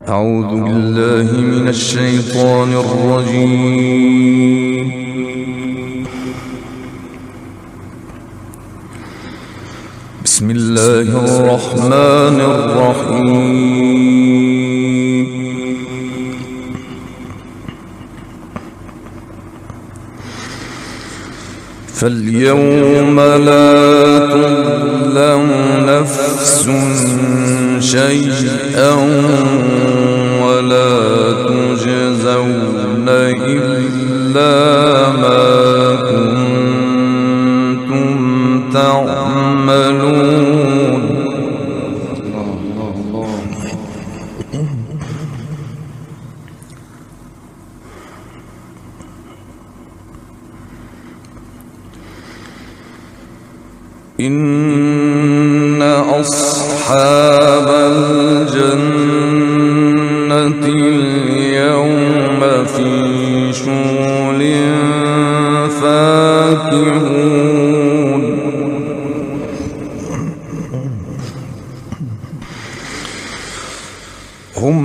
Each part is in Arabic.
أعوذ بالله من الشيطان الرجيم. بسم الله الرحمن الرحيم. فاليوم لا تظلم نفس شيئا ولا تجزون إلا ما كنتم تعملون. إن أصحاب الجنة اليوم في شغل فاكهون. هم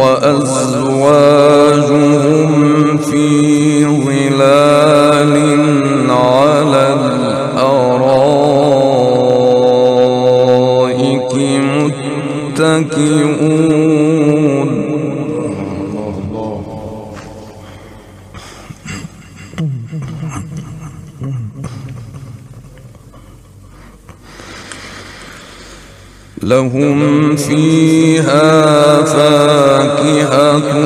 وأزواجهم في ظلال على الأرائك متكئون. لهم فيها فاكهة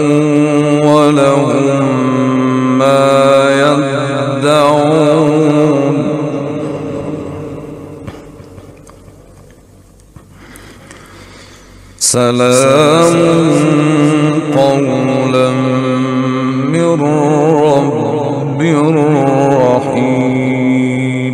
ولهم ما يدعون. سلام قولا من رب رحيم.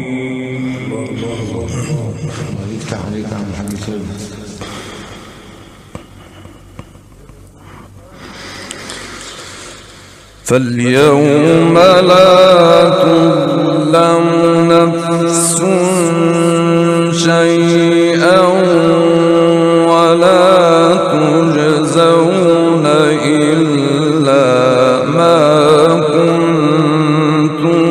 فاليوم لا تظلم نفس شيئا ولا تجزون إلا ما كنتم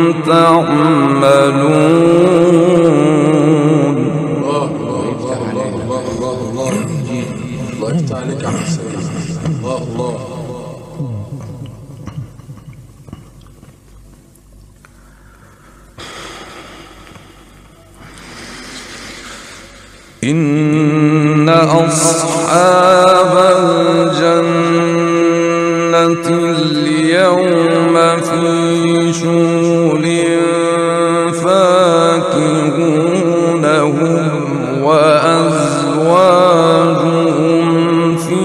تعملون. الله يفتح عليك يا حسين. الله إن أصحاب الجنة اليوم في شغل فاكهون. هم وأزواجهم في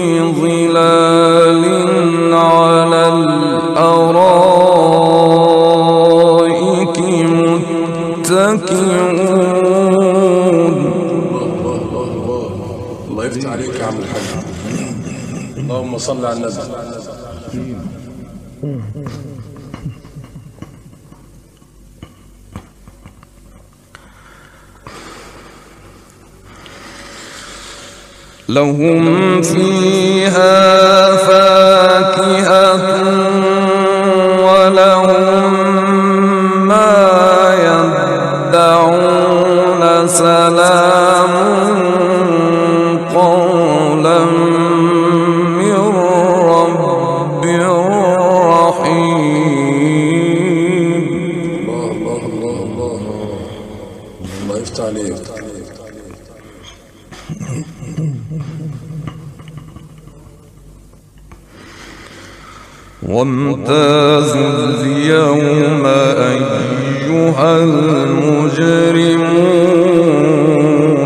ظلال على الأرائك متكئون. الله يفتح عليك يا عم الحاج. اللهم صل على النبي. لهم فيها فاكهة ولهم ما يدعون. سلام قولا من رب رحيم. الله يفتح عليك. وامتازوا اليوم أيها المجرمون.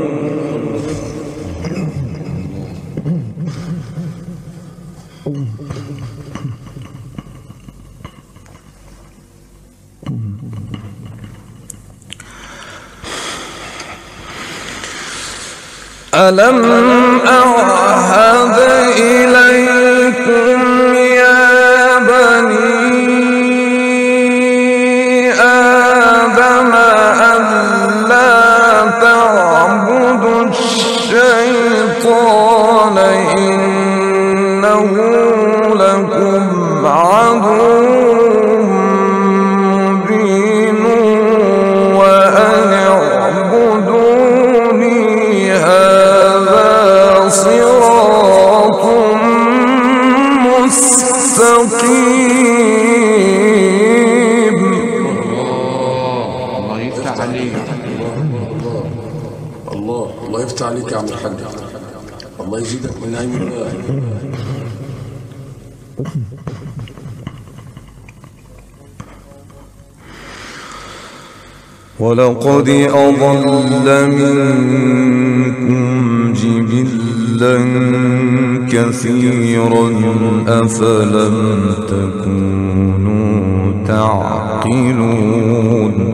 ألم أعهد إليكم يا بني آدم ألا تعبدوا الشيطان الشيطان إنه لكم عدو مبين وأن اعبدوني هذا صراط مستقيم. الله يفتح عليك. الله يفتح عليك يا عم الحاج. الله يزيدك من نعيم الله. ولقد أضل منكم جبلا كثيرا أفلم تكونوا تعقلون.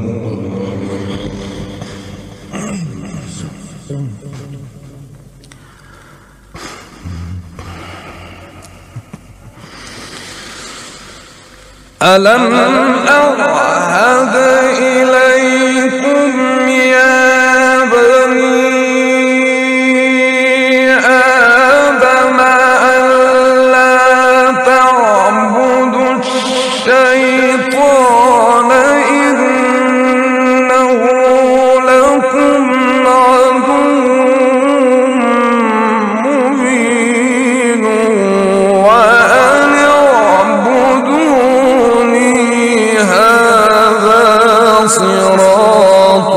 ألم أعهد إليكم يا بني آدم ألا تعبدوا الشيطان إنه لكم عدو مبين وأن اعبدوني هذا صراط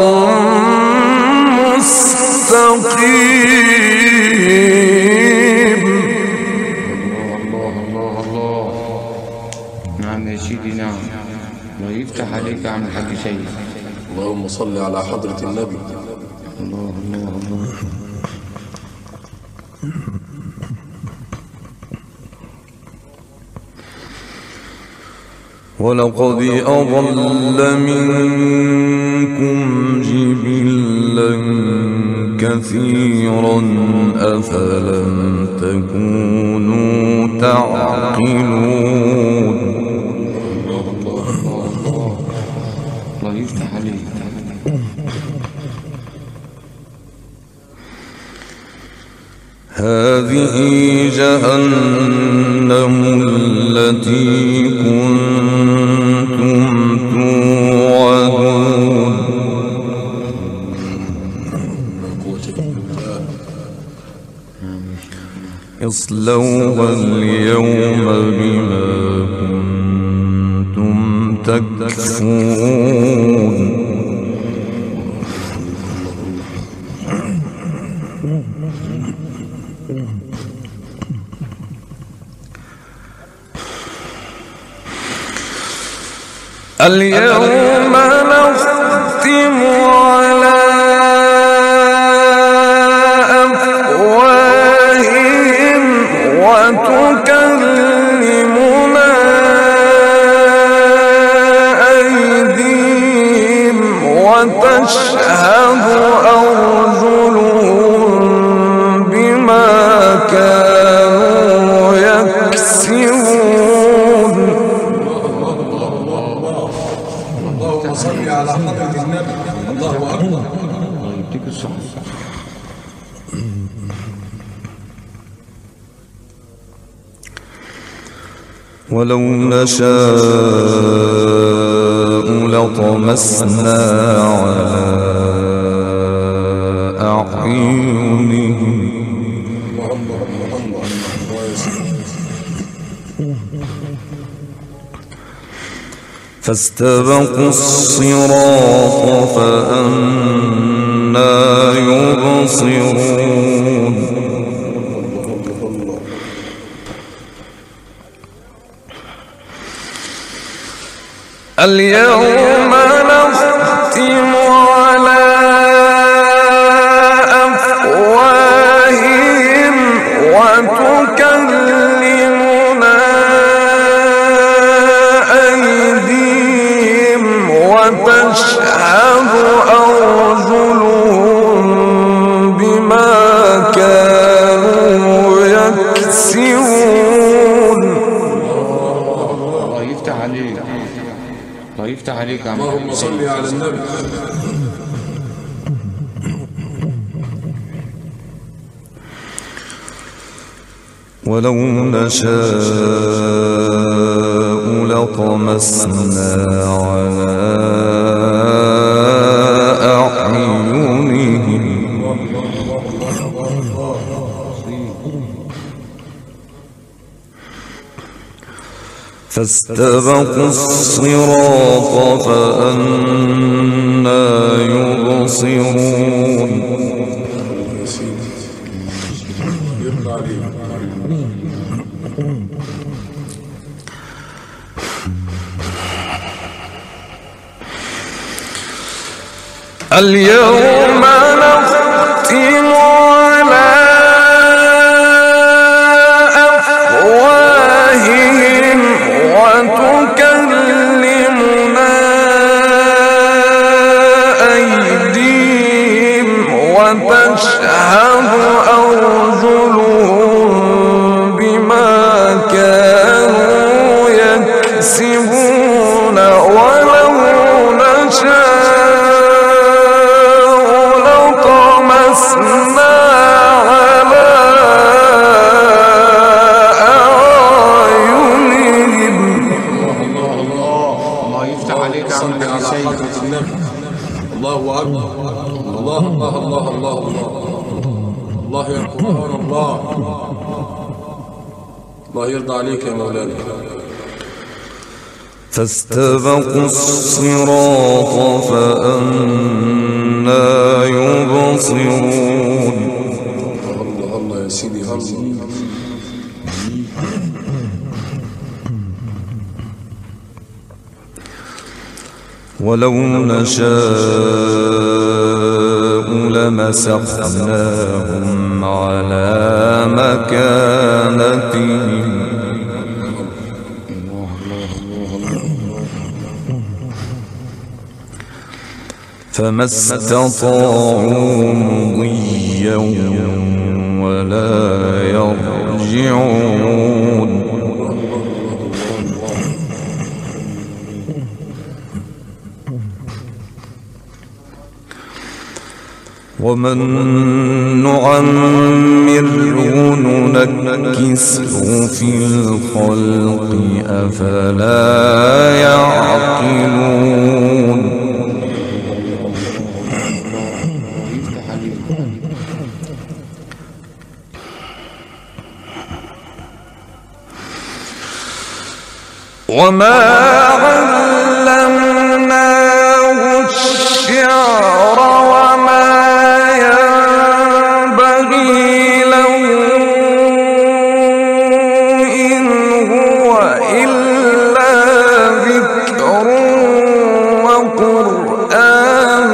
مستقيم. الله. نعم يا سيدي نعم. الله يفتح عليك يا عم الحاج سيد. اللهم صل على حضرة النبي. الله. ولقد أضل منكم جبلا كثيرا أفلم تكونوا تعقلون. الله يفتح عليك. هذه جهنم التي كنتم توعدون اصلوها اليوم بما كنتم تكفرون. اليوم نختم على أفواههم وتكلمنا أيديهم وتشهد أرجلهم بما كانوا يكسبون. اللهم صل على حضرة النبي. الله أكبر. الله يديك الصحة. ولو نشاء لطمسنا على أعينهم فاستبقوا الصراط فأنى يبصرون. اليوم نختم على أفواههم وتكلمنا أيديهم وتشهد أرجلهم بما كانوا يكسبون. الله يفتح عليك. الله يفتح عليك يا عم. اللهم صل على النبي. ولو نشاء لطمسنا على أعينهم فاستبقوا الصراط فأنى يبصرون اليوم نختم على أفواههم وتكلمنا أيديهم وتشهد أرجلهم بما كانوا يكسبون ولو نشاء لطمسنا على أعينهم. الله يفتح عليك يا عم حضرة النبي. الله أكبر. الله الله الله الله الله الله يا قرآن الله. الله يرضى عليك يا مولانا. فاستبقوا الصراط فأنى يبصرون. الله الله يا سيدي الله. ولو نشاء لمسخناهم على مكانتهم فما استطاعوا مضيا ولا يرجعون. ومن نعمره ننكسه في الخلق أفلا يعقلون. وما علمناه الشعر وما ينبغي له إن هو إلا ذكر وقرآن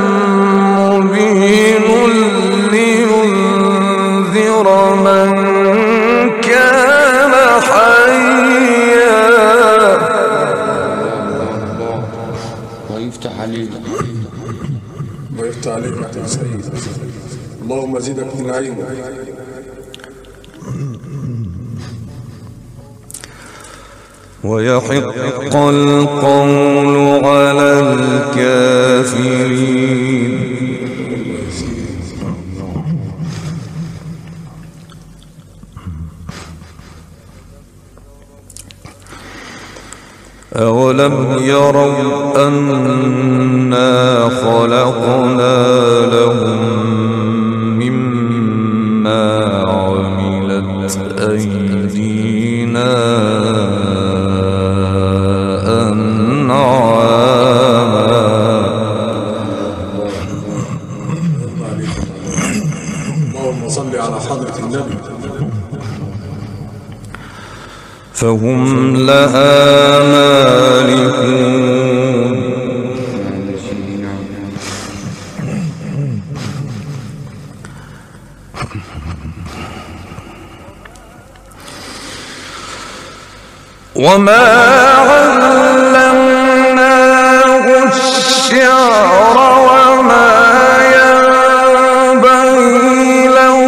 مبين لينذر من كان حيا. ويفتح عليك ويفتح عليك يا سيد. اللهم زدك من علم. ويحق القول على الكافرين. أولم يروا أنا خلقنا لهم مما عملت أيدينا أنعاما اللهم صل على حضرة النبي. فهم لها مالكون. وما علمناه الشعر وما ينبغي له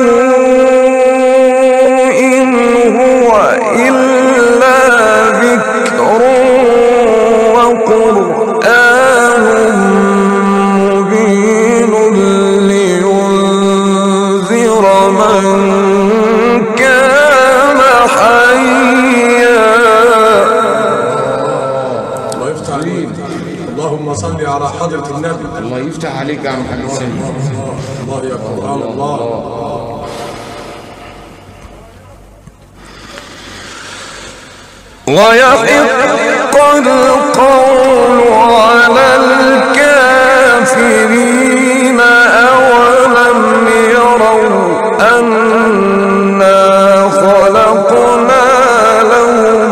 إن هو إلا ذكر وقرآن مبين لينذر من كان اللهم صل على حضرة النبي. الله يفتح عليك يا عم حاج سيد. الله يا قرآن الله. ويحق القول على الكافرين أولم يروا أنا خلقنا لهم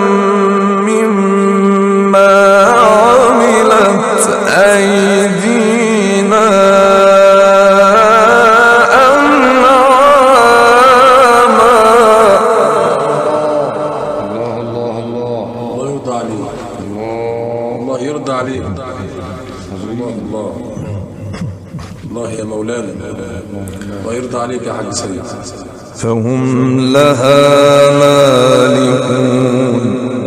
مما عملت أيدينا الله يا مولانا. الله يرضى عليك يا حاج سيد. فهم لها مالكون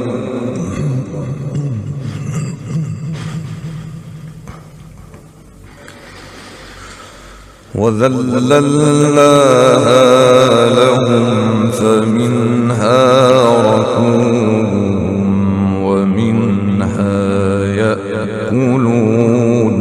وذللناها لهم فمنها ركوبهم ومنها يأكلون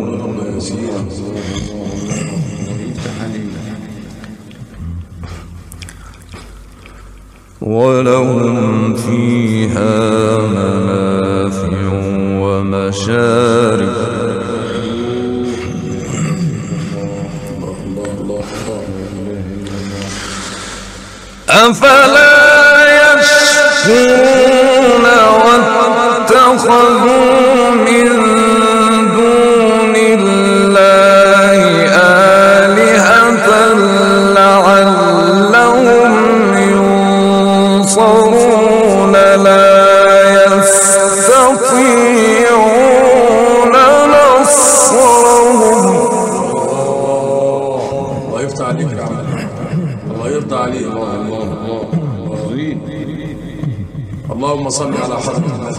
ولهم فيها منافع ومشارب أفلا يشكرون واتخذوا من دون الله آلهة لعلهم ينصرون لا يستطيعون نصرهم. الله يفتح عليك يا عم. الله يرضى عليك. اللهم صل على حضرتك.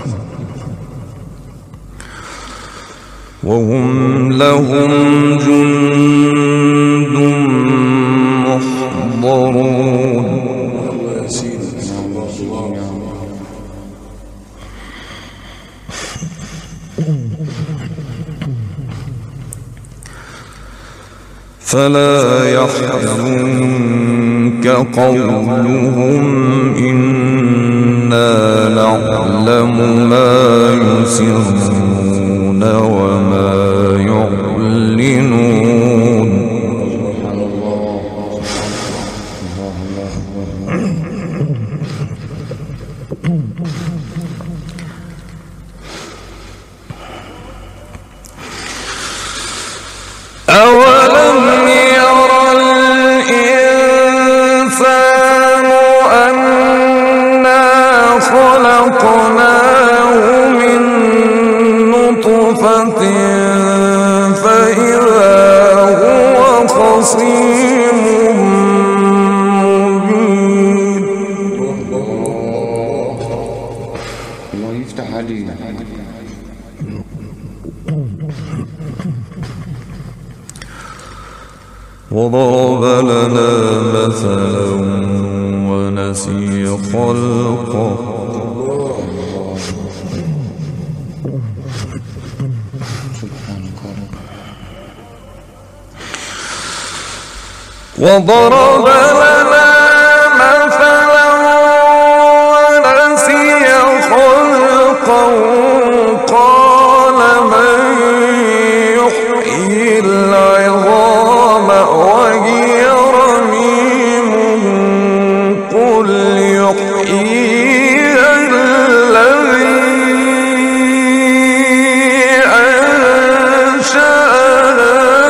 وهم لهم جند محضرون الله يا سيدي. فلا يحزنك قولهم إنا نعلم ما يسرون وما يعلنون. أولم يرى الإنسان أنا خلقناه من نطفة فإذا هو خصيم مبين. الله يفتح عليك. وضرب لنا مثلا ونسي خلقه وضرب لنا مثلا ونسي خلقه قال من يحيي العظام وهي رميم قل يحييها الذي أنشأها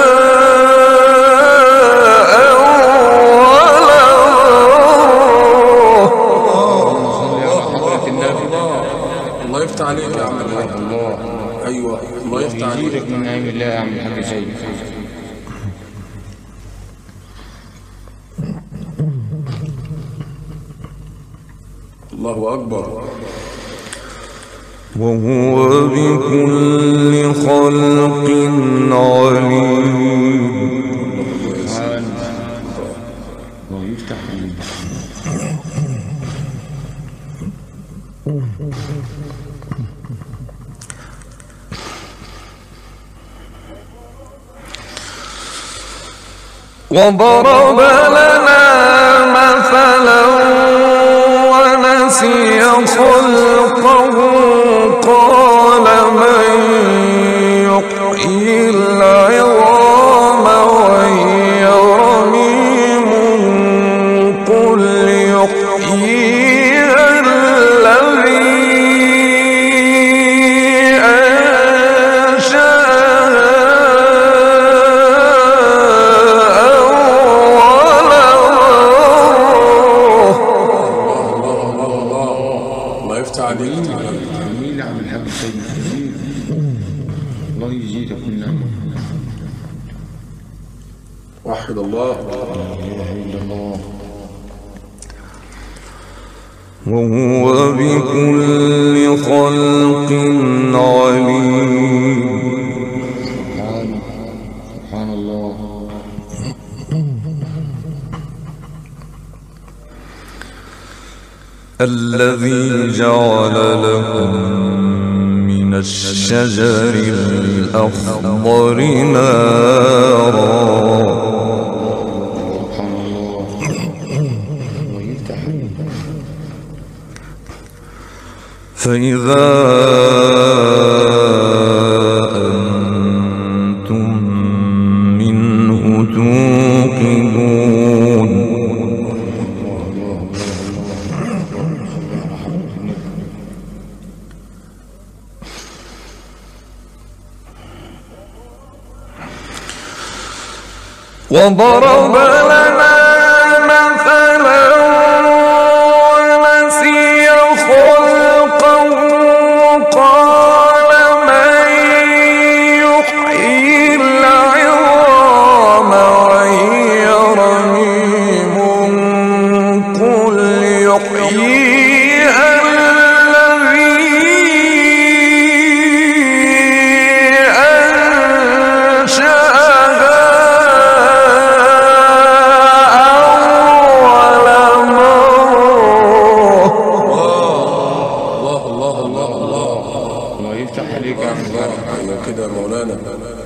الله يفتح عليك يا عم الحاج. ايوه الله يفتح عليك. يجيرك من نعيم الله يا عم الحاج سيد. الله اكبر. وهو بكل خلق عليم. الله يفتح عليك. وضرب لنا مثلا ونسي خلقه قال من يحيي العظام وهي رميم قل يحييها الذي جميل عم الحاج سيد جميل. الله يزيدك من نعمة. وحد الله. لا إله إلا الله. وهو بكل خلق عليم. سبحان الله. الذي جعل لكم من الشجر الأخضر نارا سبحان الله. ويفتح فإذا أنتم منه توقدون. وضرب لنا مثلا ونسي خلقه قال من يحيي العظام وهي رميم قل يحييها الذي أنشأها كده يا مولانا.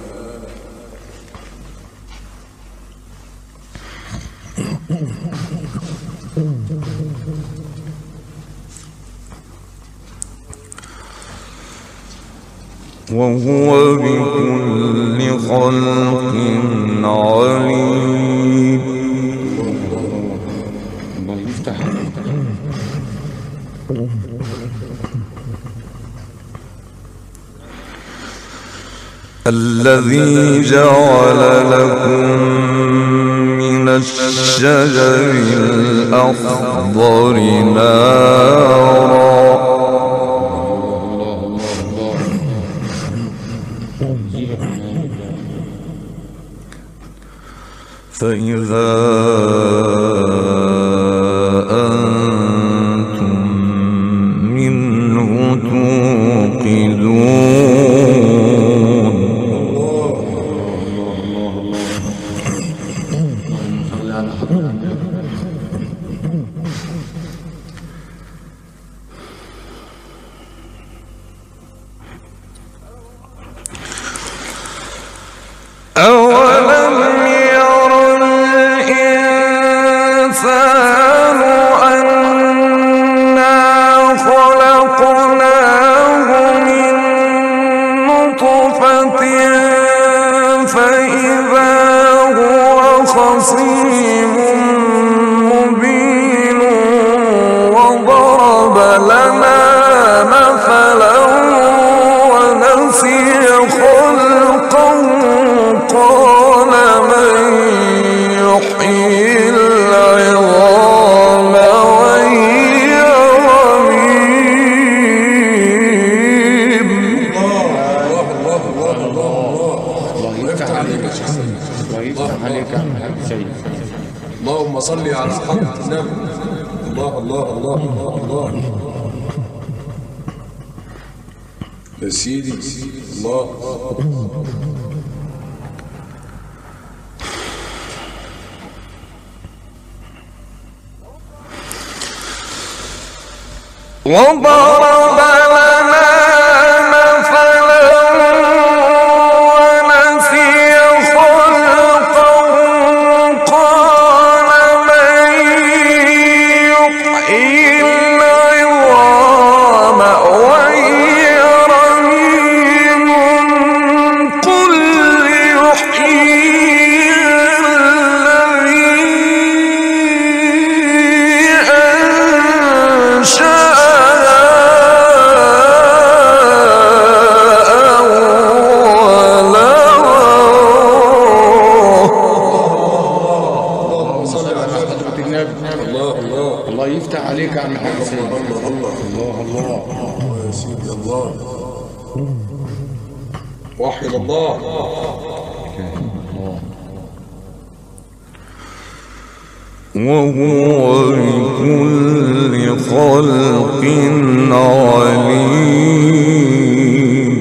وهو بكل خلق عليم. الله يفتح. الذي جعل لكم من الشجر الأخضر نارا فإذا أنتم منه توقدون. أولم ير الإنسان أنا خلقناه من نطفة فإذا هو خصيم مبين وضرب لنا مثلا ونسي خلقه قال من يحيي العظام وهي رميم. الله يفتح عليك يا شيخ. الله يفتح عليك يا حاج سيد. اللهم صل على حضرة النبي. الله الله الله الله يا سيدي. الله وضرب لنا مثلا ونسي خلقه على حضرة النبي. الله الله الله يفتح عليك يا عم الحاج سيد. الله الله الله الله يا سيدي الله. وحي الله. وهو بكل خلق عليم.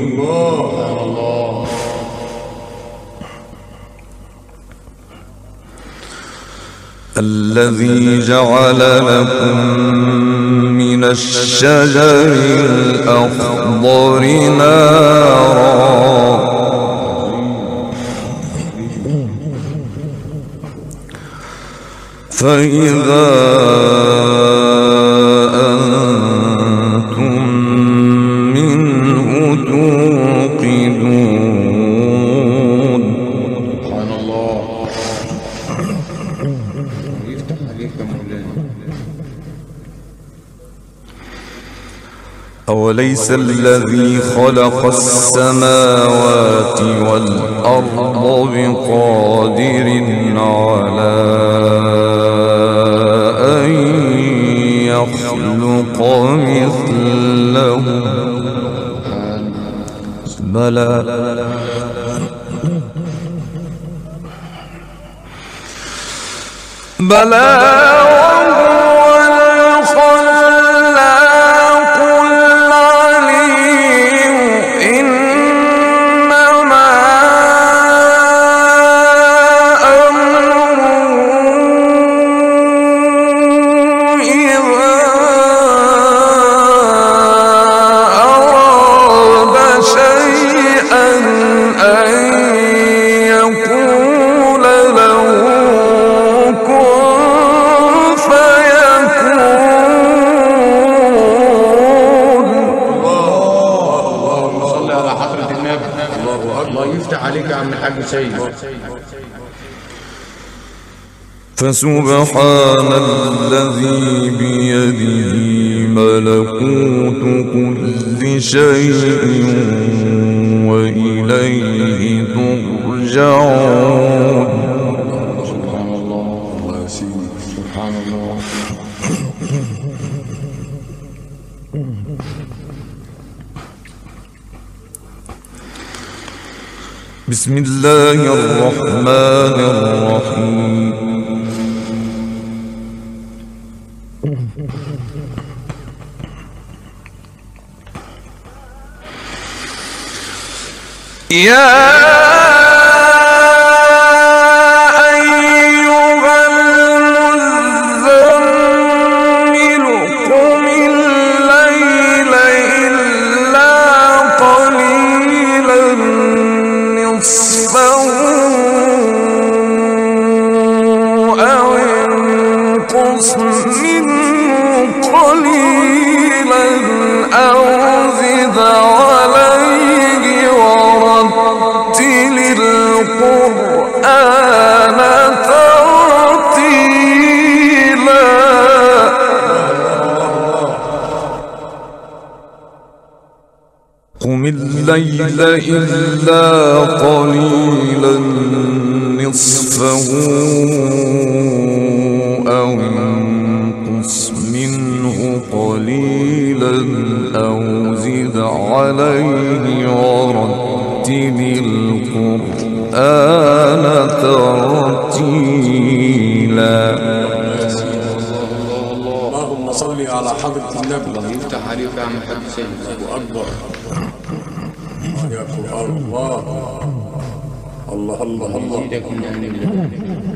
الله الذي جعل لكم من الشجر الأخضر نارا فإذا أنتم منه توقدون. سبحان الله. يفتح عليك يا مولانا. أوليس الذي خلق السماوات والأرض بقادر على أن يخلق مثله؟ بلى بلى وهو الخلاق العليم. إنما أمره إذا أراد شيئا أن يقول له الله يفتح عليك يا عم الحاج سيد. فسبحان الذي بيده ملكوت كل شيء وإليه ترجعون. سبحان الله. الله يا سيدي. سبحان الله. بسم الله الرحمن الرحيم. يا قم الليل إلا قليلا نصفه أو انقص منه قليلا أو زد عليه ورتل القرآن ترتيلا. اللهم صل على حضرة النبي. الله يفتح عليك يا عم الحاج سيد. الله أكبر. يا قرآن الله. الله الله الله. يزيدك من أمن الله.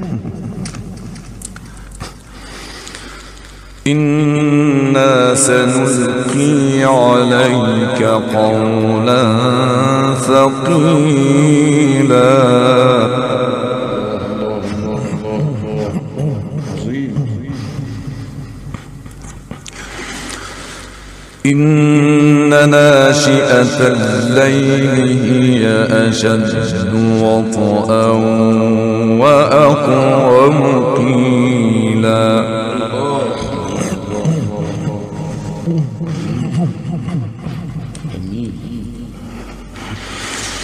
إنا سنلقي عليك قولا ثقيلا. إن ناشئة الليل هي أشد وطئا وأقوم قيلا.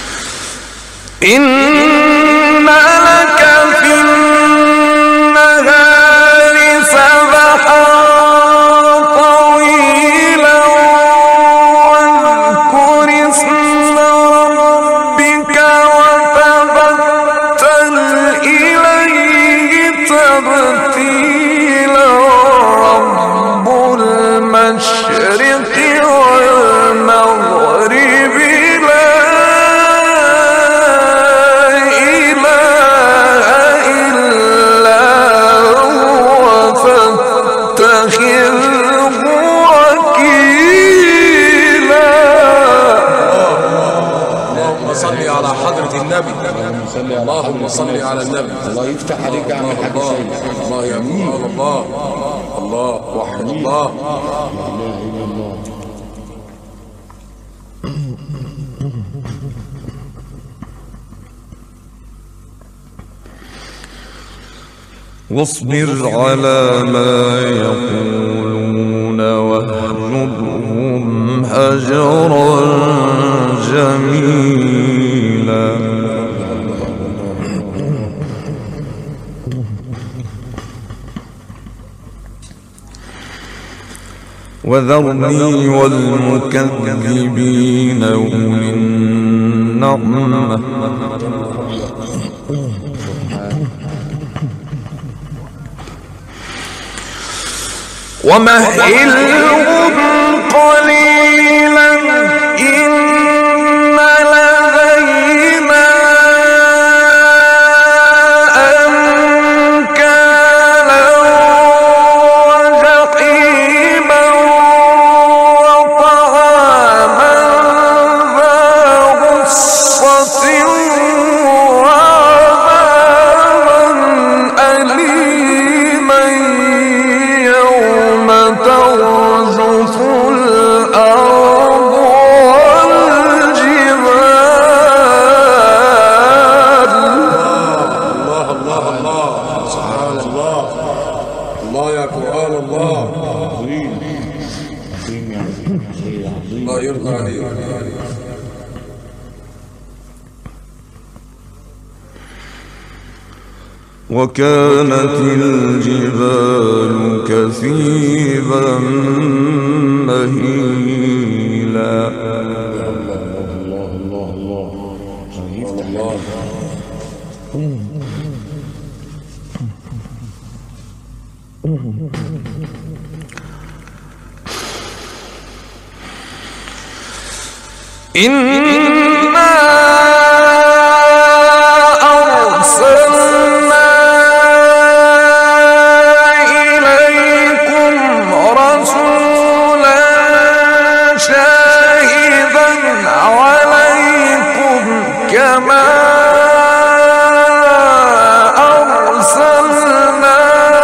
إن لك في النهار قيل رب المشرق والمغرب لا إله إلا هو فاتخذه وكيلا. اللهم صل على حضرة النبي. اللهم صل على النبي. الله يفتح عليك يا عم الحاج سيد. الله يا الله الله وحد الله. لا اله الا الله. واصبر على ما يقولون واهجرهم هجرا جميلا. وذرني والمكذبين أولي النعمة ومهلهم قليلا إن لدينا أنكالا وجحيما وطعاما ذا غصة وعذابا أليما يوم ترجف الأرض والجبال. الله الله الله سبحان الله. الله يا قرآن الله. عظيم عظيم يا عظيم عظيم. الله يرضى عليك. وكانت الجبال كثيبا مهيلا. الله الله الله. يفتح الله إنا أرسلنا إليكم رسولا شاهدا عليكم كما أرسلنا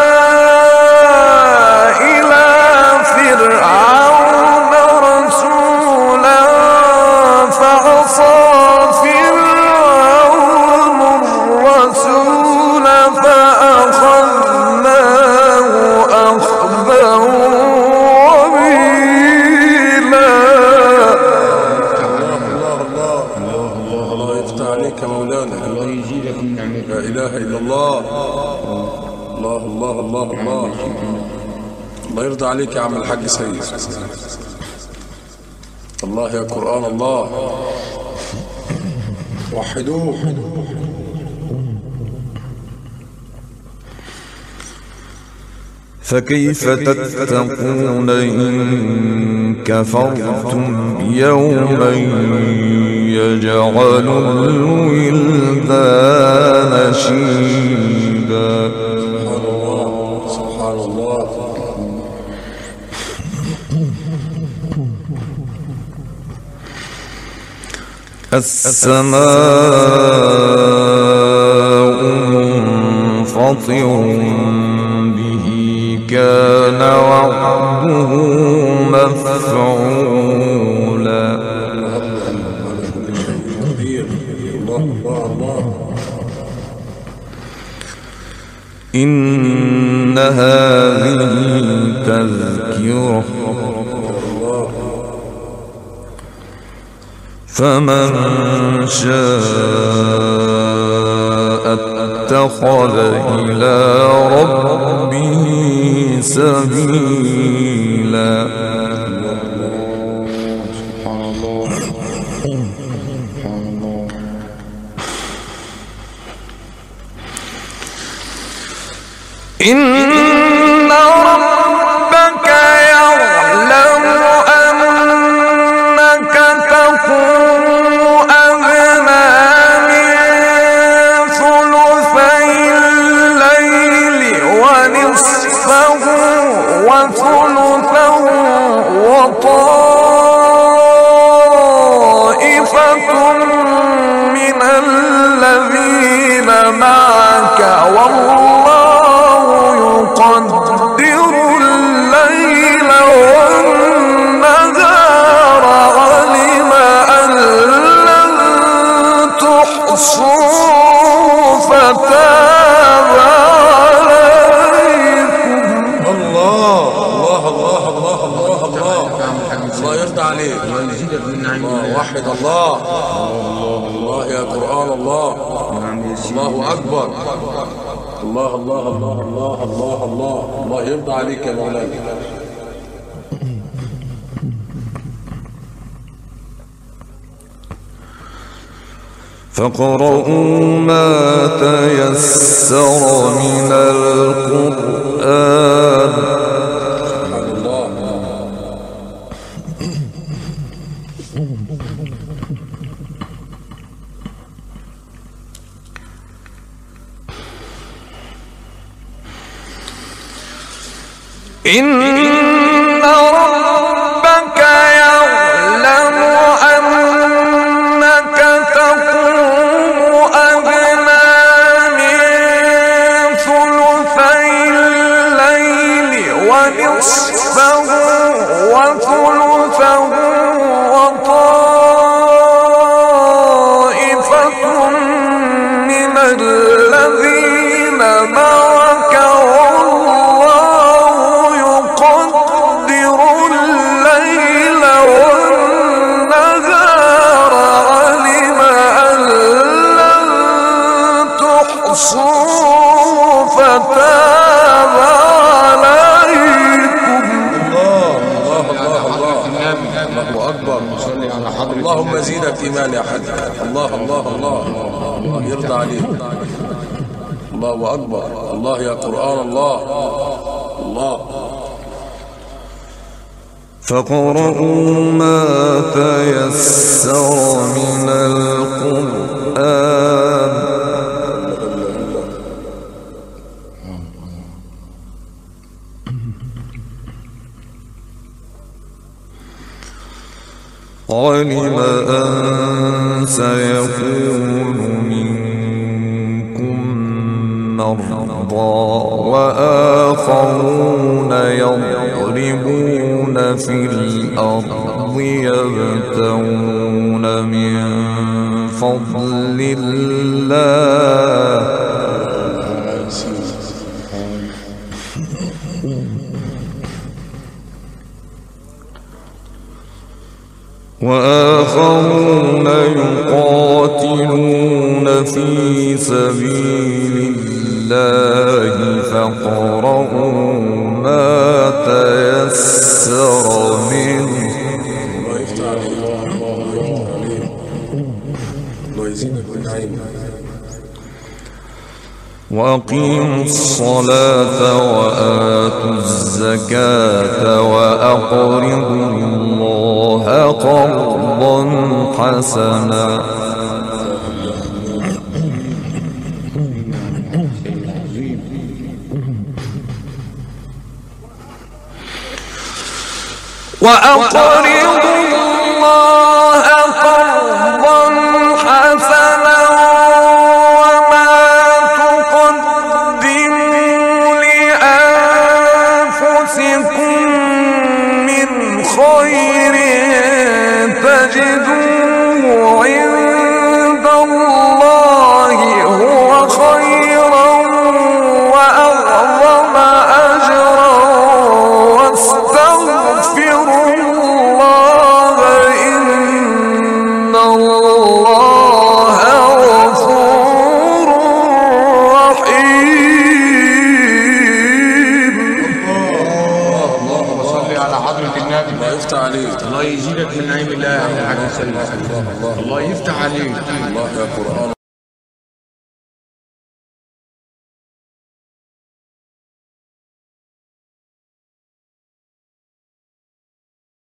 إلى فرعون رسولا فعصى فرعون الرسول فأخذناه أخذا وبيلا. الله يفتح عليك يا مولانا. الله يزيدك من نعمته. لا إله إلا الله. الله الله الله الله. الله يرضى عليك يا عم الحاج سيد. الله يا قرآن الله. وحدوه. فكيف تتقون إن كفرتم يوما يجعل الولدان شيبا. سبحان الله. السماء منفطر به كان وعده مفعولا. إن هذه تذكرة فمن شاء اتخذ إلى ربه سبيلا. سبحان الله سبحان الله. إن ربك يعلم أنك تقوم أدنى من ثلثي الليل ونصفه وثلثه وطائفة من الذين معك والله يقدر الليل والنهار علم أن لن تحصوا فتاب عليكم. الله الله الله الله الله الله الله يرضى عليك. الله وحد الله. الله يا قرآن الله. الله أكبر. الله الله الله الله الله الله الله يرضى عليك يا مولانا. فاقرؤوا ما تيسر من القرآن. إن ربك يعلم أنك تقوم أدنى من ثلثي الليل ونصفه وثلثه وطائفة من الذين معك فتاب عليكم. الله الله الله الله أكبر. اللهم زيدك إيمان يا حاج. الله الله الله الله يرضى عليك. الله أكبر. الله يا قرآن الله. الله فاقرؤوا ما تيسر من القرآن. علم أن سيكون منكم مرضى وآخرون يضربون في الأرض يبتغون من فضل الله وآخرون يقاتلون في سبيل الله فاقرؤوا ما تيسر منه. وأقيموا الصلاة وآتوا الزكاة وأقرضوا الله قرضا حسنا وأقرضوا الله قرضا حسنا وما تقدموا لأنفسكم من خير تجدوه عند الله هو خيرا وأعظم أجرا واستغفروا الله إن الله غفور رحيم. اللهم صل على حضرة النبي. الله يفتح عليك. الله يزيدك من نعيم الله يا حاج سيد. الله يفتح عليك. الله يا قرآن.